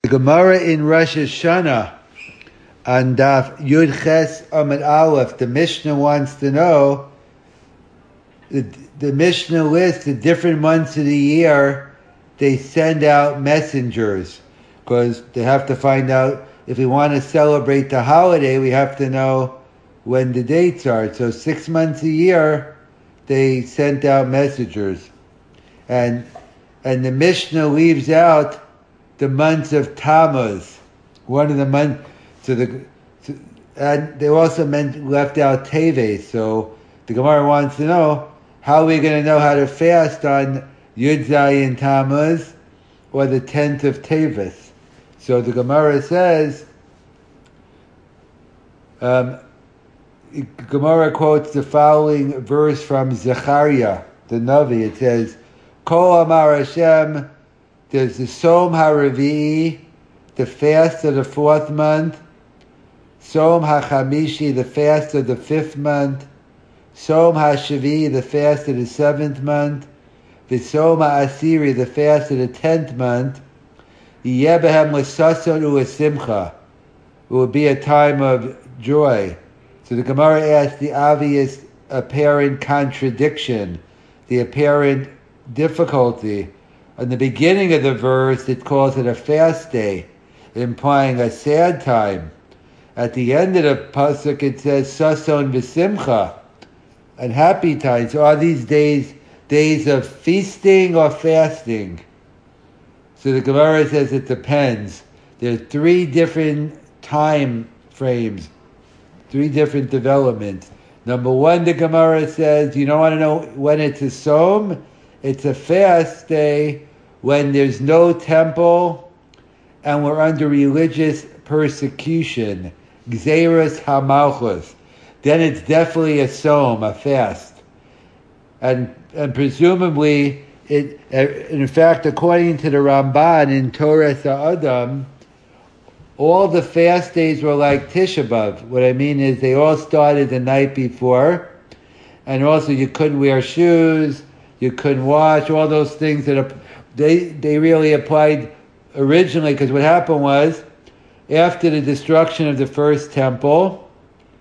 Gemara in Rosh Hashanah on Daf Yud Ches Amud Aleph, the Mishnah wants to know, the Mishnah lists the different months of the year they send out messengers, because they have to find out, if we want to celebrate the holiday, we have to know when the dates are. So 6 months a year, they sent out messengers. And the Mishnah leaves out the months of Tammuz, one of the months. And they also left out Teves. So the Gemara wants to know, how are we going to know how to fast on Yud Zayin Tammuz or the 10th of Teves? So the Gemara says, Gemara quotes the following verse from Zechariah, the Navi. It says, Kol Amar Hashem, there's the Som HaRavi'i, the fast of the 4th month, Som HaChamishi, the fast of the 5th month, Som HaShavi'i, the fast of the 7th month, V'Som HaAsiri, the fast of the 10th month, Yeh behem l'sason u'esimcha. It will be a time of joy. So the Gemara asks the obvious apparent contradiction, the apparent difficulty. In the beginning of the verse, it calls it a fast day, implying a sad time. At the end of the pasuk, it says sason v'simcha, and happy times. So are these days of feasting or fasting? So the Gemara says it depends. There are 3 different time frames, 3 different developments. Number 1, the Gemara says, you don't want to know when it's a Som? It's a fast day when there's no temple and we're under religious persecution. Gzeras HaMalchus. Then it's definitely a Som, a fast. And presumably, in fact, according to the Ramban in Torah Sa'adam, all the fast days were like Tisha B'Av. What I mean is they all started the night before, and also you couldn't wear shoes, you couldn't wash, all those things that they really applied originally, because what happened was, after the destruction of the first temple,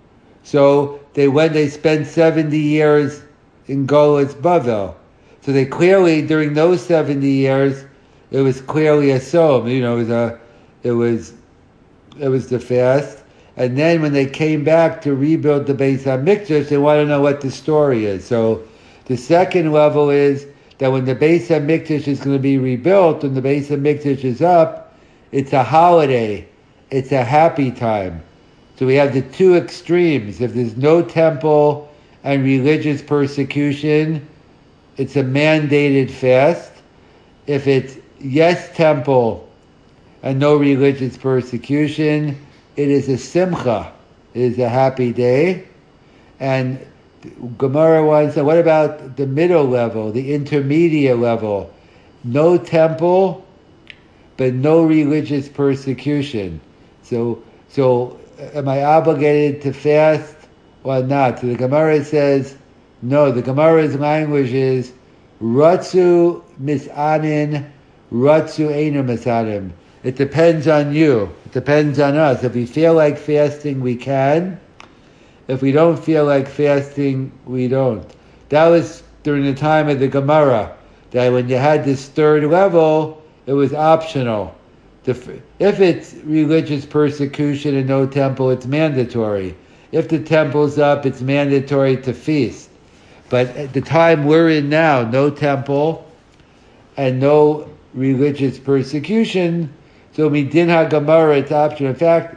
so they spent 70 years in Golas Bavel. So they clearly, during those 70 years, it was clearly a Som. It was the fast. And then when they came back to rebuild the Beis HaMikdash, they want to know what the story is. So the second level is that when the Beis HaMikdash is going to be rebuilt, when the Beis HaMikdash is up, it's a holiday. It's a happy time. So we have the 2 extremes. If there's no temple and religious persecution, it's a mandated fast. If it's yes temple and no religious persecution, it is a simcha. It is a happy day. And Gemara wants to know, what about the middle level, the intermediate level? No temple, but no religious persecution. So am I obligated to fast or not? So the Gemara says, no. The Gemara's language is Ratzu misanin, Ratzu einu misanim. It depends on you. It depends on us. If we feel like fasting, we can. If we don't feel like fasting, we don't. That was during the time of the Gemara, that when you had this 3rd level, it was optional. If it's religious persecution and no temple, it's mandatory. If the temple's up, it's mandatory to feast. But at the time we're in now, no temple and no religious persecution, so midin ha-Gemara, it's optional.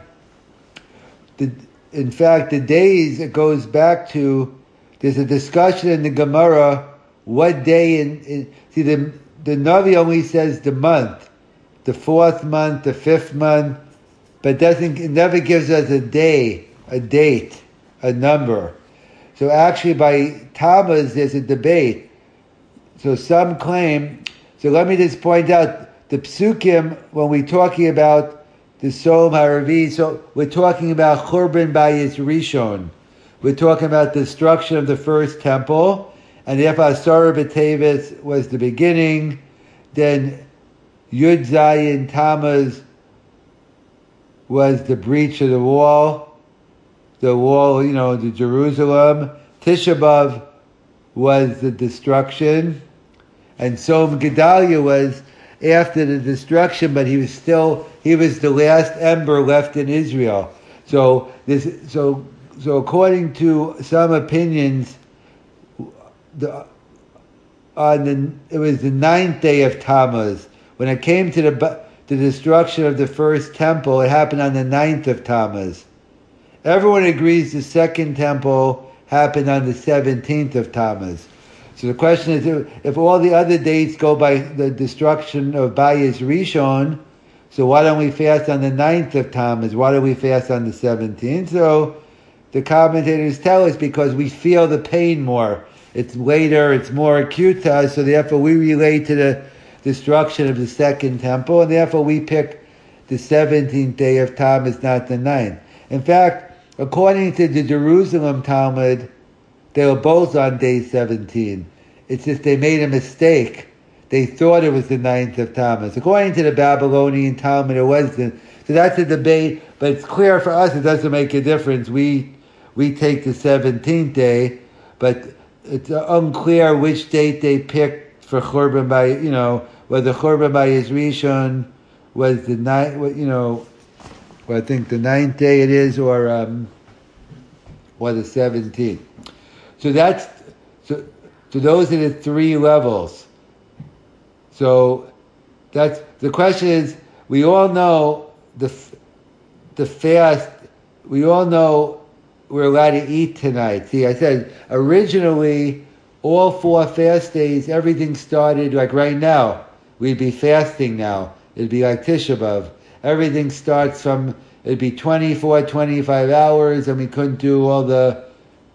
In fact, the days it goes back to, there's a discussion in the Gemara, what day see the Navi only says the month, the 4th month, the 5th month, but it never gives us a day, a date, a number. So actually by Tammuz there's a debate. So some claim, so let me just point out, the Psukim, when we're talking about the Som HaRavi'i, so we're talking about Churban Bayis Rishon. We're talking about the destruction of the first temple, and if Asar B'Teves was the beginning, then Yud Zayin Tammuz was the breach of the wall, the Jerusalem. Tisha B'Av was the destruction, and Tzom Gedalia was after the destruction, but he was the last ember left in Israel. So according to some opinions, it was the 9th day of Tammuz. When it came to the destruction of the first temple, it happened on the 9th of Tammuz. Everyone agrees the second temple happened on the 17th of Tammuz. So the question is, if all the other dates go by the destruction of Bayis Rishon, so why don't we fast on the 9th of Tammuz? Why do we fast on the 17th? So the commentators tell us because we feel the pain more. It's later, it's more acute to us, so therefore we relate to the destruction of the second temple, and therefore we pick the 17th day of Tammuz, not the 9th. In fact, according to the Jerusalem Talmud, they were both on day 17. It's just they made a mistake. They thought it was the 9th of Tammuz. According to the Babylonian Talmud, it wasn't. So that's a debate, but it's clear for us it doesn't make a difference. We take the 17th day, but it's unclear which date they picked for Churban whether Churban Bayis Rishon was the 9th, I think the 9th day it is, or the 17th. So those are the three levels. So that's the question is, we all know the fast. We all know we're allowed to eat tonight. See, I said originally all 4 fast days, everything started like right now. We'd be fasting now. It'd be like Tisha B'Av. Everything starts from, it'd be 24, 25 hours, and we couldn't do all the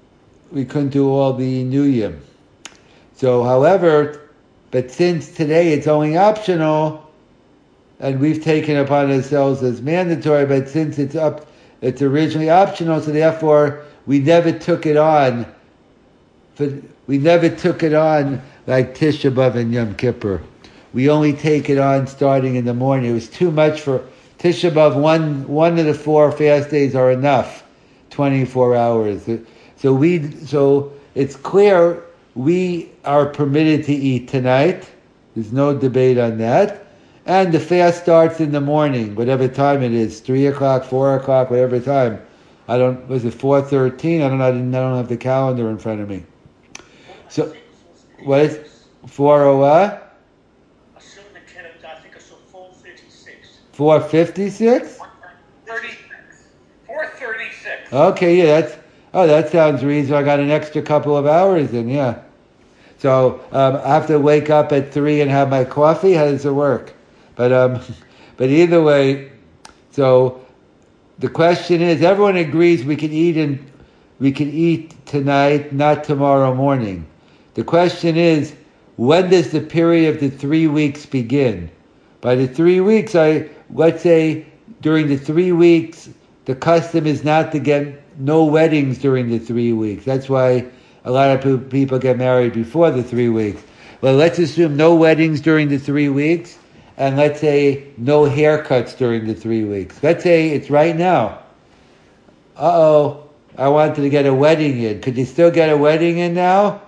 Nuyim. So, however, but since today it's only optional, and we've taken upon ourselves as mandatory, but since it's originally optional, so therefore we never took it on. We never took it on like Tisha B'Av and Yom Kippur. We only take it on starting in the morning. It was too much for Tisha B'Av. One of the 4 fast days are enough, 24 hours. So it's clear we are permitted to eat tonight. There's no debate on that. And the fast starts in the morning, whatever time it is, 3 o'clock, 4 o'clock, whatever time. Was it 4:13? I don't have the calendar in front of me. So, what is 4:00? 4:56? 4:36. Okay, yeah, that sounds reasonable. I got an extra couple of hours in, yeah. So I have to wake up at 3 and have my coffee. How does it work? But either way, so the question is, everyone agrees we can eat tonight, not tomorrow morning. The question is, when does the period of the 3 weeks begin? By the 3 weeks, let's say during the 3 weeks, the custom is not to get no weddings during the 3 weeks. That's why a lot of people get married before the 3 weeks. Well, let's assume no weddings during the 3 weeks, and let's say no haircuts during the 3 weeks. Let's say it's right now. I wanted to get a wedding in. Could you still get a wedding in now?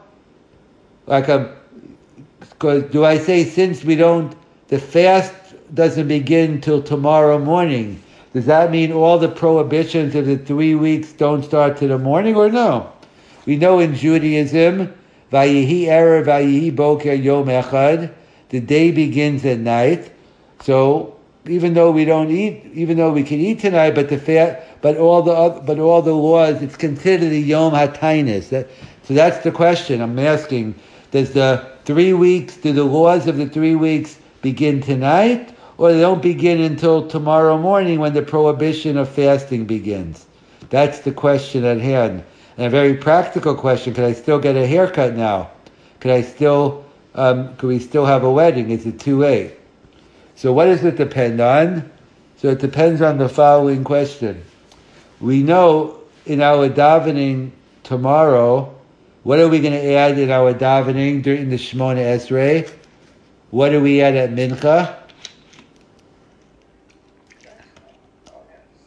Do I say since the fast doesn't begin till tomorrow morning, does that mean all the prohibitions of the 3 weeks don't start till the morning, or no? We know in Judaism, Vayihi Erev, Vayihi Boker Yom Echad, the day begins at night. So even though we can eat tonight, but all the laws, it's considered a Yom HaTainis. So that's the question I'm asking. Do the laws of the 3 weeks begin tonight, or they don't begin until tomorrow morning when the prohibition of fasting begins? That's the question at hand. And a very practical question: could I still get a haircut now? Could we still have a wedding? Is it too late? So what does it depend on? So it depends on the following question. We know in our davening tomorrow, what are we going to add in our davening during the Shemona Esrei? What do we add at Mincha?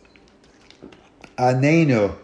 Anenu.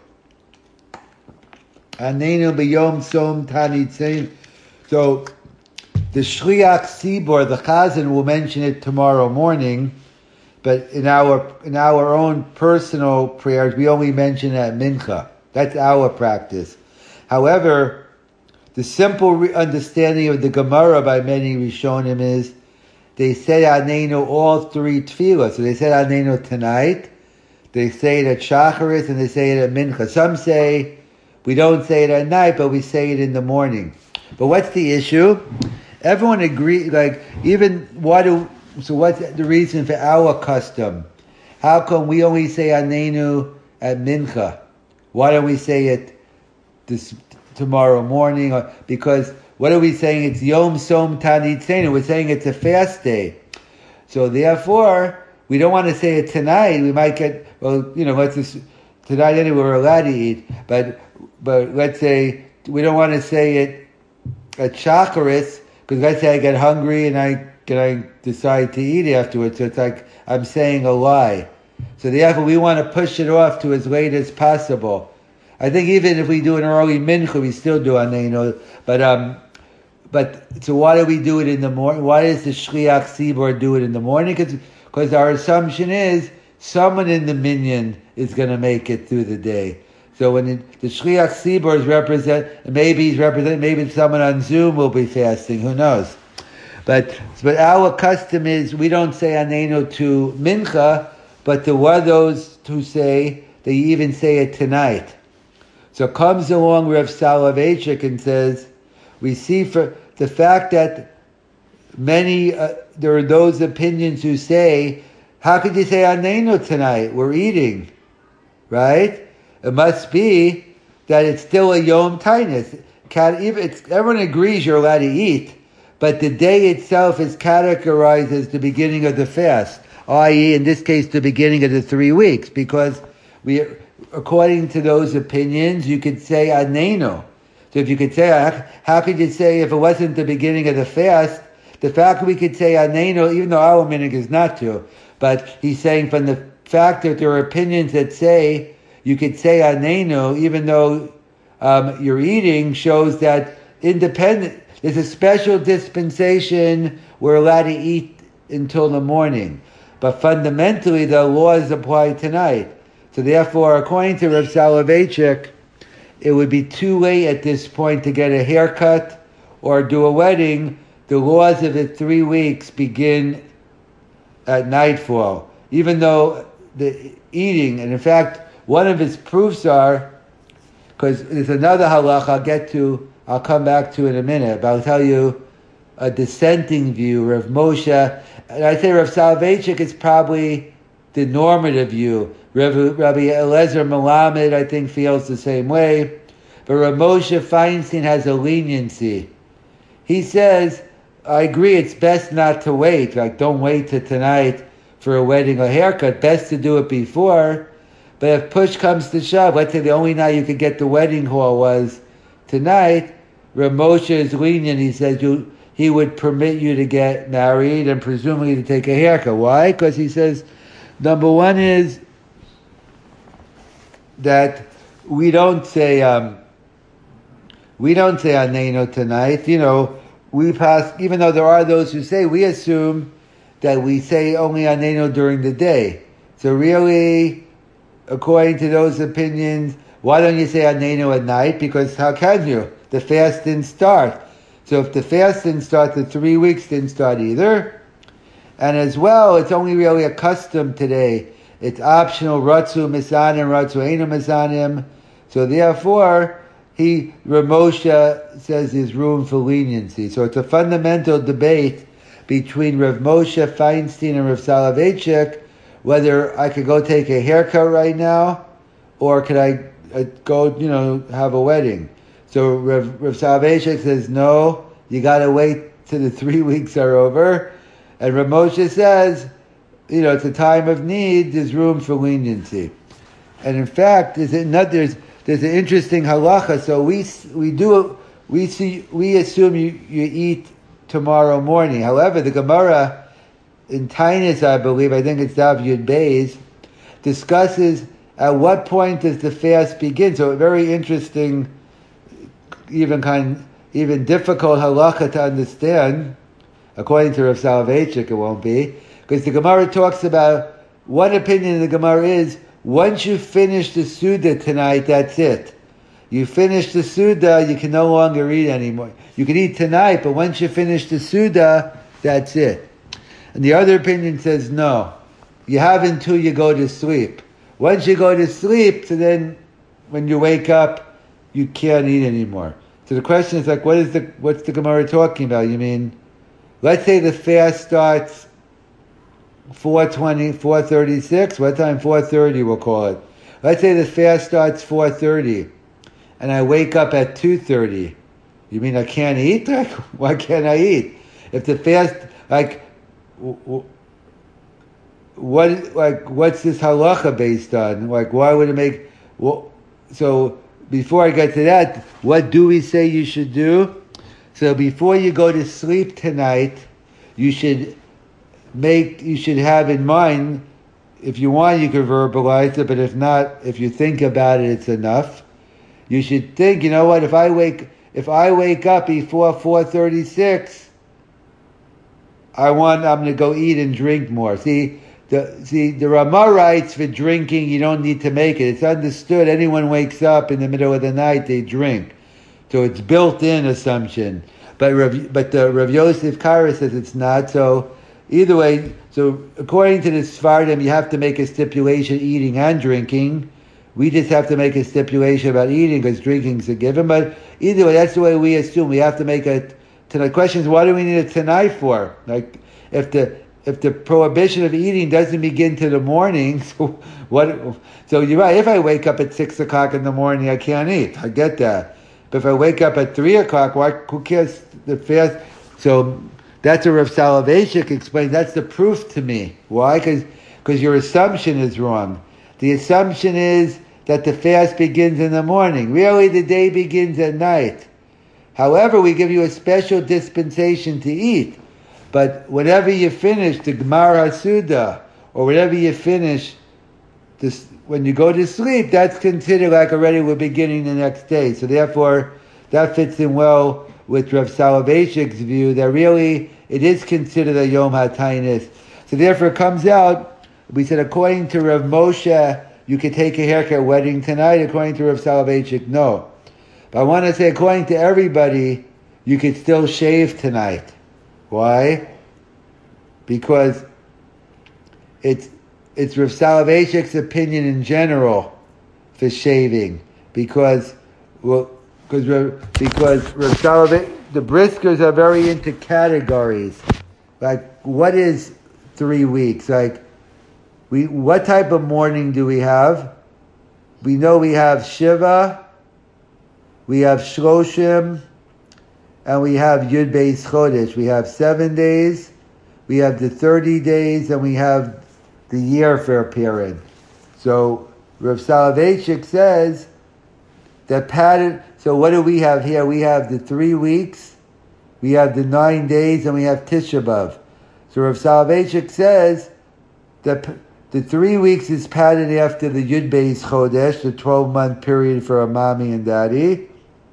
Anenu b'yom som tanitzin. So the Shliach Tzibor, the Chazan, will mention it tomorrow morning, but in our own personal prayers, we only mention it at Mincha. That's our practice. However, the simple understanding of the Gemara by many Rishonim is they say Anenu all three tefillah. So they say Anenu tonight, they say it at Shacharis, and they say it at Mincha. Some say we don't say it at night, but we say it in the morning. But what's the issue? Everyone agrees, so what's the reason for our custom? How come we only say Anenu at Mincha? Why don't we say it tomorrow morning? Because what are we saying? It's Yom Som Tanitzenu. We're saying it's a fast day. So therefore, we don't want to say it tonight. We might get, tonight anyway we're allowed to eat, but let's say we don't want to say it at Shacharis, because let's say I get hungry and I decide to eat afterwards. So it's like I'm saying a lie. So therefore we want to push it off to as late as possible. I think even if we do an early mincha, we still do Anenu. But so why do we do it in the morning? Why does the Shliach Tzibor do it in the morning? Because our assumption is someone in the minyan is going to make it through the day. So when the Shliach Tzibor is maybe someone on Zoom will be fasting. Who knows? But our custom is we don't say Anenu to Mincha, but there were those who say they even say it tonight. So comes along Rav Soloveitchik and says, we see for the fact that many, there are those opinions who say, how could you say Anenu tonight? We're eating, right? It must be that it's still a Yom Tainus. Everyone agrees you're allowed to eat, but the day itself is categorized as the beginning of the fast, i.e., in this case, the beginning of the 3 weeks, because according to those opinions, you could say Anenu. So if you could say, how could you say if it wasn't the beginning of the fast, the fact that we could say Anenu, even though our minhag is not to, but he's saying from the fact that there are opinions that say you could say Anenu, even though you're eating, shows that there's a special dispensation we're allowed to eat until the morning. But fundamentally, the laws apply tonight. So therefore, according to Rav Soloveitchik, it would be too late at this point to get a haircut or do a wedding. The laws of the 3 weeks begin at nightfall. Even though the eating, and in fact, one of his proofs are, because there's another halacha I'll come back to in a minute, but I'll tell you a dissenting view, Rav Moshe, and I say Rav Soloveitchik is probably the normative view. Rabbi Eliezer Melamed, I think, feels the same way. But Rav Moshe Feinstein has a leniency. He says, I agree, it's best not to wait. Like, don't wait till tonight for a wedding or haircut. Best to do it before. But if push comes to shove, let's say the only night you could get the wedding hall was tonight, Rav Moshe is lenient. He says he would permit you to get married and presumably to take a haircut. Why? Because he says, number one is that we don't say Anenu tonight. We pass, even though there are those who say, we assume that we say only Anenu during the day. So really, according to those opinions, why don't you say Anenu at night? Because how can you? The fast didn't start. So if the fast didn't start, the 3 weeks didn't start either. And as well, it's only really a custom today. It's optional, Ratzu Misanim, Ratzu Einu Misanim. So therefore, Rav Moshe says there's room for leniency. So it's a fundamental debate between Rav Moshe Feinstein and Rav Soloveitchik, whether I could go take a haircut right now, or could I go, have a wedding. So Rav Soloveitchik says, no, you got to wait till the 3 weeks are over. And Rav Moshe says, it's a time of need, there's room for leniency. And in fact, there's an interesting halacha. So we assume you eat tomorrow morning. However, the Gemara in Tainus, I think it's Daf Yud Beis, discusses at what point does the fast begin? So very interesting, even difficult halacha to understand. According to Rav Soloveitchik, it won't be, because the Gemara talks about, one opinion of the Gemara is, once you finish the Suda tonight, that's it. You finish the Suda, you can no longer eat anymore. You can eat tonight, but once you finish the Suda, that's it. And the other opinion says no. You have until you go to sleep. Once you go to sleep, so then when you wake up, you can't eat anymore. So the question is like, what's the Gemara talking about? You mean, let's say the fast starts 4:20, 4:36. What time? 4:30 we'll call it. Let's say the fast starts 4:30, and I wake up at 2:30. You mean I can't eat? Like, why can't I eat? If the fast, like, what's this halacha based on? Like, why would it make? Well, so before I get to that, what do we say you should do? So before you go to sleep tonight, you should have in mind, if you want, you can verbalize it, but if not, if you think about it, it's enough. You should think, you know what, if I wake up before 4:36, I'm going to go eat and drink more. The Ramah writes for drinking, you don't need to make it. It's understood, anyone wakes up in the middle of the night, they drink. So it's built-in assumption. But the Rav Yosef Kara says it's not. So either way, so according to the Sfardim, you have to make a stipulation eating and drinking. We just have to make a stipulation about eating because drinking's a given. But either way, that's the way we assume. We have to make a tonight. The question is, what do we need it tonight for? Like, if the prohibition of eating doesn't begin till the morning, so what? So you're right. If I wake up at 6 o'clock in the morning, I can't eat. I get that. But if I wake up at 3 o'clock, who cares the fast? So that's what Rav Soloveitchik explained. That's the proof to me. Why? Because your assumption is wrong. The assumption is that the fast begins in the morning. Really, the day begins at night. However, we give you a special dispensation to eat. But whenever you finish the Gemar HaSuda, or whenever you finish this, when you go to sleep, that's considered like already we're beginning the next day. So therefore, that fits in well with Rav Soloveitchik's view that really it is considered a Yom HaTainis. So therefore it comes out, we said according to Rav Moshe, you could take a haircut wedding tonight. According to Rav Soloveitchik, no. But I want to say according to everybody, you could still shave tonight. Why? Because it's Rav Soloveitchik's opinion in general for shaving. Because Rav Soloveitchik, the Briskers are very into categories. Like, what is 3 weeks? Like, what type of mourning do we have? We know we have Shiva, we have Shloshim, and we have Yud Beis Chodesh. We have 7 days, we have the 30 days, and we have the year fair period. So Rav Soloveitchik says that pattern. So what do we have here? We have the 3 weeks, we have the 9 days, and we have Tisha B'Av. So Rav Soloveitchik says that the 3 weeks is patterned after the Yud Beis Chodesh, the 12-month period for a mommy and daddy.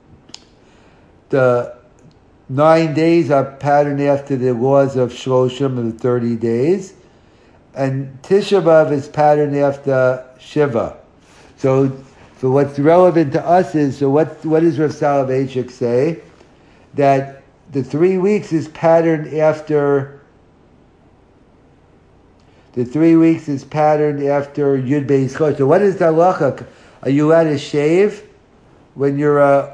The 9 days are patterned after the laws of Shloshim of the 30 days. And Tisha B'Av is patterned after Shiva. So what's relevant to us is, so what does Rav Soloveitchik say? That the 3 weeks is patterned after Yud Beis Chodesh. So what is the halacha? Are you allowed to shave when you're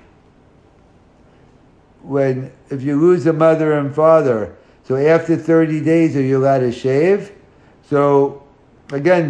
if you lose a mother and father? So after 30 days, are you allowed to shave? So again,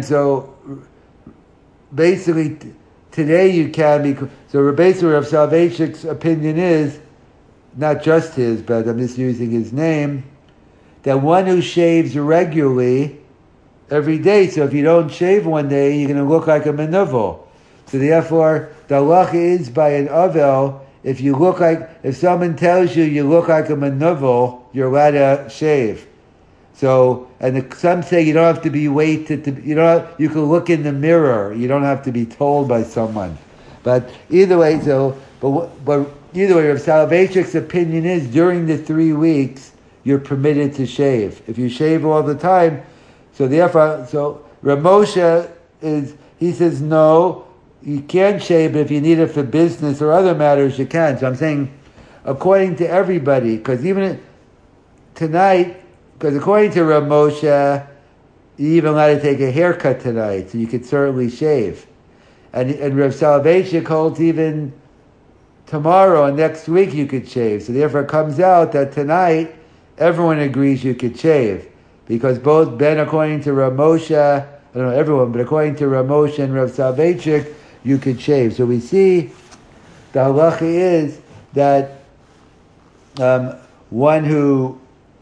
basically today you can be. So basically, Rav Soloveitchik's opinion is, not just his, but I'm just using his name, that one who shaves regularly every day. So if you don't shave one day, you're going to look like a menuvel. So therefore, the halacha is by an avel. If someone tells you look like a menuvel, you're allowed to shave. So, and some say you don't have to be waited to, you can look in the mirror. You don't have to be told by someone. But either way, but either way, Rav Soloveitchik's opinion is during the 3 weeks, you're permitted to shave. If you shave all the time, so Rav Moshe he says no, you can't shave, but if you need it for business or other matters, you can. So I'm saying, according to everybody, because even tonight, because according to Rav Moshe, you even allowed to take a haircut tonight, so you could certainly shave. And Rav Soloveitchik holds even tomorrow and next week you could shave. So therefore it comes out that tonight everyone agrees you could shave. Because both according to Rav Moshe, I don't know everyone, but according to Rav Moshe and Rav Soloveitchik, you could shave. So we see the halacha is that one who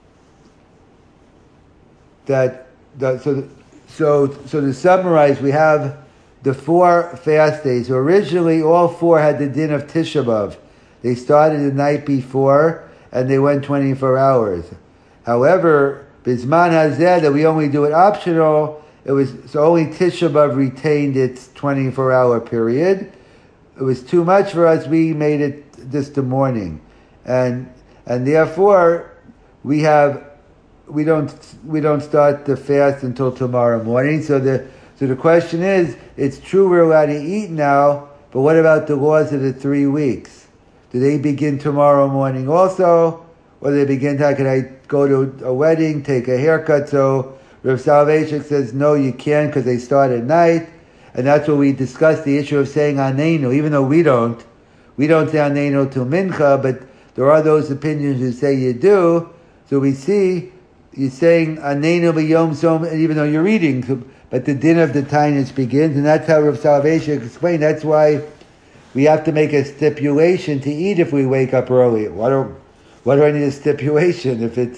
so to summarize, we have the 4 fast days. So originally, all 4 had the din of Tisha B'Av. They started the night before, and they went 24 hours. However, Bisman Hazeh, that we only do it optional, so only Tisha B'Av retained its 24-hour period. It was too much for us. We made it just the morning, and therefore we don't start the fast until tomorrow morning. So the question is, it's true we're allowed to eat now, but what about the laws of the 3 weeks? Do they begin tomorrow morning also? Or do they begin, can I go to a wedding, take a haircut? So Rav Soloveitchik says, no, you can't because they start at night. And that's what we discussed, the issue of saying Anenu, even though we don't say Anenu till Mincha, but there are those opinions who say you do. So we see, you're saying Anenu b'yom som, even though you're eating, but the din of the tainus begins, and that's how Rav Soloveitchik explained. That's why we have to make a stipulation to eat if we wake up early. Why do I need a stipulation? If it's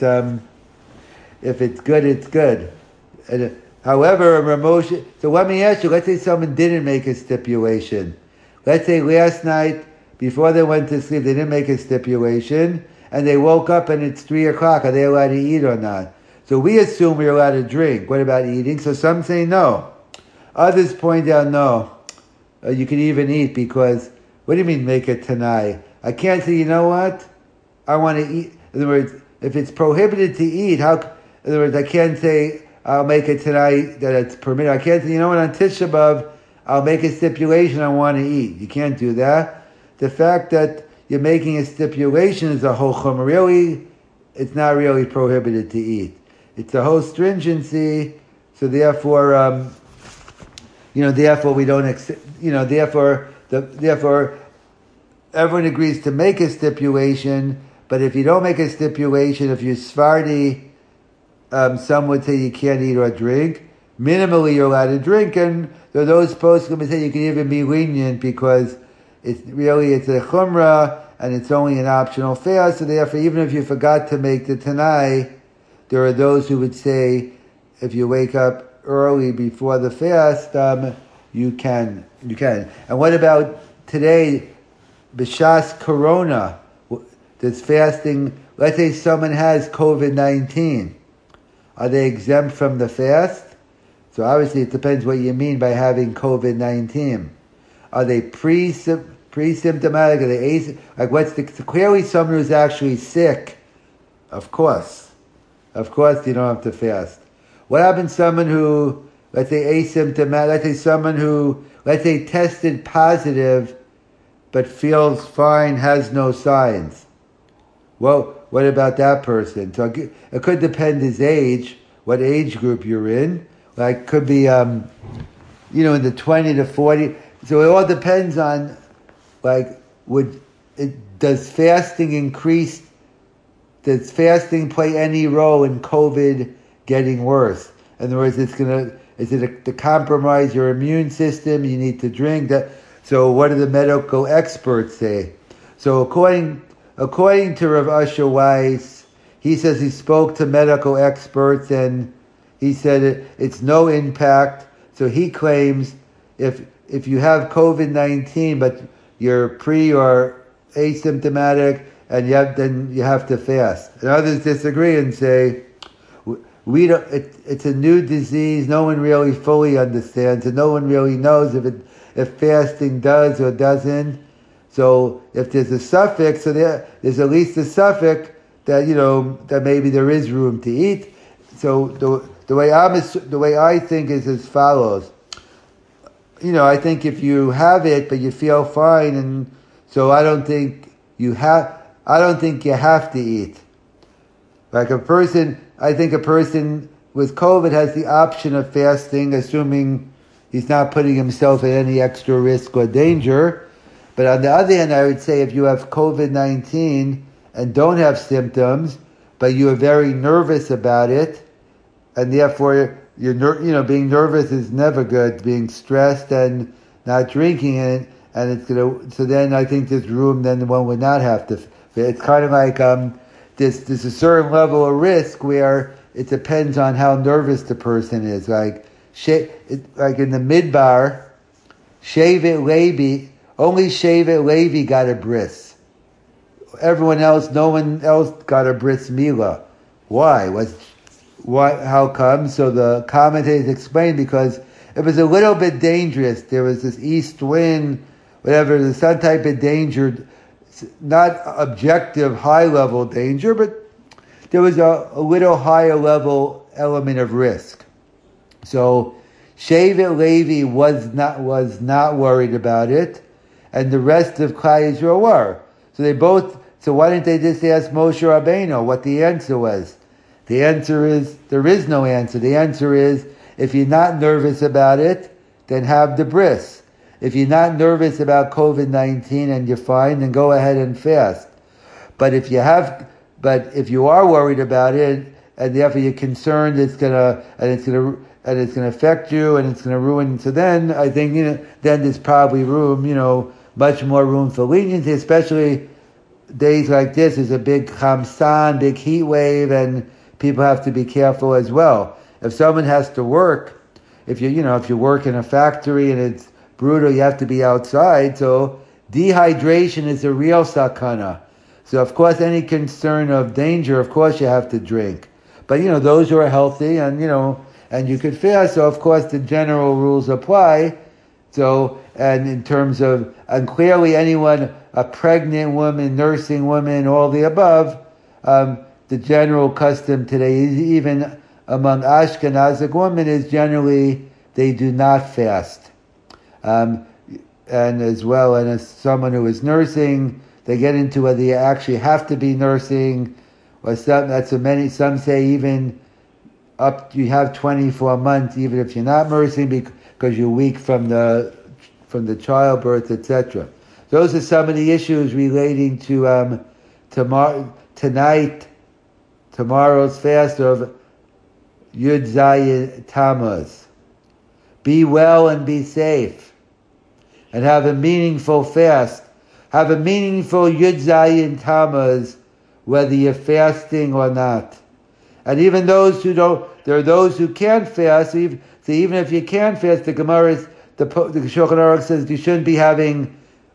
good, it's good. And, however, Rav Moshe, so let me ask you, let's say someone didn't make a stipulation. Let's say last night, before they went to sleep, they didn't make a stipulation, and they woke up and it's 3 o'clock. Are they allowed to eat or not? So we assume we're allowed to drink. What about eating? So some say no. Others point out no. You can even eat because, what do you mean make it tonight? I can't say, you know what? I want to eat. In other words, if it's prohibited to eat, in other words, I can't say I'll make it tonight that it's permitted. I can't say, you know what, on Tisha B'Av, I'll make a stipulation I want to eat. You can't do that. The fact that you're making a stipulation is a whole chumrah. Really, it's not really prohibited to eat. It's a whole stringency, so therefore, therefore we don't accept, therefore everyone agrees to make a stipulation, but if you don't make a stipulation, if you're Sephardi, some would say you can't eat or drink. Minimally, you're allowed to drink, and there are those posts who say you can even be lenient because it's a chumrah, and it's only an optional fast, so therefore, even if you forgot to make the Tanai, there are those who would say, if you wake up early before the fast, you can. And what about today, B'shas Corona? Does fasting, let's say someone has COVID-19, are they exempt from the fast? So obviously it depends what you mean by having COVID-19. Are they pre-symptomatic? Are they clearly someone who's actually sick? Of course you don't have to fast. What happens to someone who, let's say asymptomatic, let's say tested positive, but feels fine, has no signs? Well, what about that person? So it could depend his age, what age group you're in. Like could be, in the 20 to 40. So it all depends on, does fasting play any role in COVID getting worse? In other words, is it to compromise your immune system? You need to drink that. So what do the medical experts say? So according to Rav Asher Weiss, he says he spoke to medical experts and he said it's no impact. So he claims if you have COVID-19 but you're pre or asymptomatic and then you have to fast. And others disagree and say we don't. It's a new disease. No one really fully understands, and no one really knows if fasting does or doesn't. So if there's a suffix, so there's at least a suffix that that maybe there is room to eat. So the way I think is as follows. I think if you have it but you feel fine, and so I don't think you have to eat. Like I think a person with COVID has the option of fasting, assuming he's not putting himself at any extra risk or danger. But on the other hand, I would say if you have COVID-19 and don't have symptoms, but you are very nervous about it, and therefore being nervous is never good. Being stressed and not drinking it, and it's so then I think there's room. Then one would not have to. It's kind of like there's a certain level of risk where it depends on how nervous the person is. Like in the Midbar, Shevet Levi, only Shevet Levi got a bris. Everyone else, no one else got a bris milah. Why? How come? So the commentators explained because it was a little bit dangerous. There was this east wind, whatever, there's some type of danger, not objective high-level danger, but there was a little higher level element of risk. So Shevet Levi was not worried about it, and the rest of Klal Yisrael were. So why didn't they just ask Moshe Rabbeinu what the answer was? The answer is, there is no answer. The answer is, if you're not nervous about it, then have the bris. If you're not nervous about COVID-19 and you're fine, then go ahead and fast. But if you are worried about it, and therefore you're concerned it's gonna affect you and it's gonna ruin, so then I think, then there's probably room, much more room for leniency, especially days like this. There's a big chamsan, big heat wave, and people have to be careful as well. If someone has to work, if you work in a factory and it's brutal, you have to be outside. So dehydration is a real sakana. So of course, any concern of danger, of course you have to drink. But those who are healthy and you could fast, so of course the general rules apply. So, and in terms of, and clearly anyone, a pregnant woman, nursing woman, all the above, the general custom today, even among Ashkenazic women, is generally they do not fast. And as well, and as someone who is nursing, they get into whether you actually have to be nursing, or some say even you have 24 months, even if you're not nursing, because you're weak from the childbirth, etc. Those are some of the issues relating to tomorrow's fast of Yud Zayin Tammuz. Be well and be safe, and have a meaningful fast. Have a meaningful Yud Zayin Tammuz, whether you're fasting or not. And even those who don't, there are those who can't fast. So even if you can't fast, the Shulchan Aruch says you shouldn't be having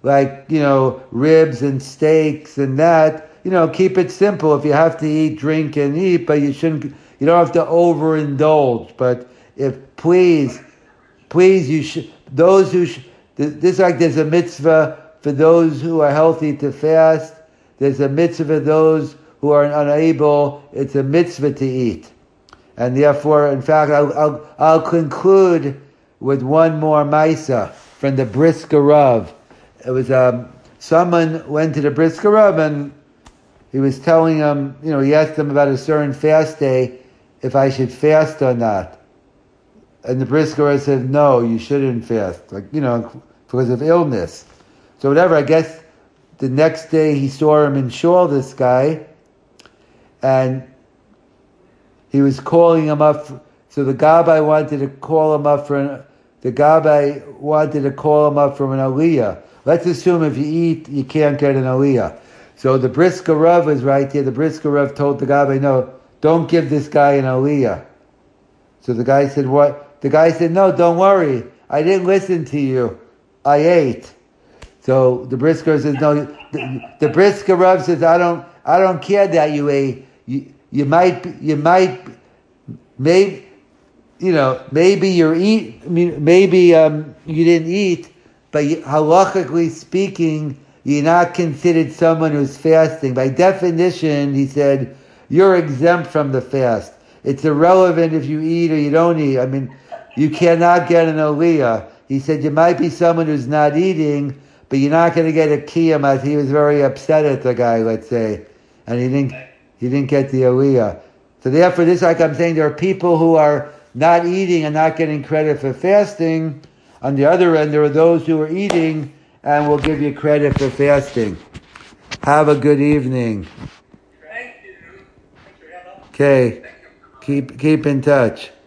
ribs and steaks and that. Keep it simple. If you have to eat, drink and eat, but you don't have to overindulge. But please, you should, there's a mitzvah for those who are healthy to fast. There's a mitzvah for those who are unable. It's a mitzvah to eat. And therefore, in fact, I'll conclude with one more Maisa from the Brisker Rav. It was, someone went to the Brisker Rav and he was telling him, he asked him about a certain fast day, if I should fast or not. And the Brisker Rav said, no, you shouldn't fast, because of illness. So whatever, I guess the next day he saw him in shul, this guy, and he was calling him up. So the Gabbai wanted to call him up from an aliyah. Let's assume if you eat, you can't get an aliyah. So the Brisker Rav was right here. The Brisker Rav told the Gabbai, no, don't give this guy an aliyah. So the guy said, what? The guy said, no, don't worry. I didn't listen to you. I ate. So the Brisker says, no. The Brisker Rav says, I don't care that you ate. You might maybe maybe you didn't eat, but halachically speaking, you're not considered someone who's fasting. By definition, he said, you're exempt from the fast. It's irrelevant if you eat or you don't eat. I mean, you cannot get an aliyah. He said, you might be someone who's not eating, but you're not going to get a kiyam, as he was very upset at the guy, let's say. And he didn't get the aliyah. So therefore, this, like I'm saying, there are people who are not eating and not getting credit for fasting. On the other end, there are those who are eating and will give you credit for fasting. Have a good evening. Thank you. Okay. Keep in touch.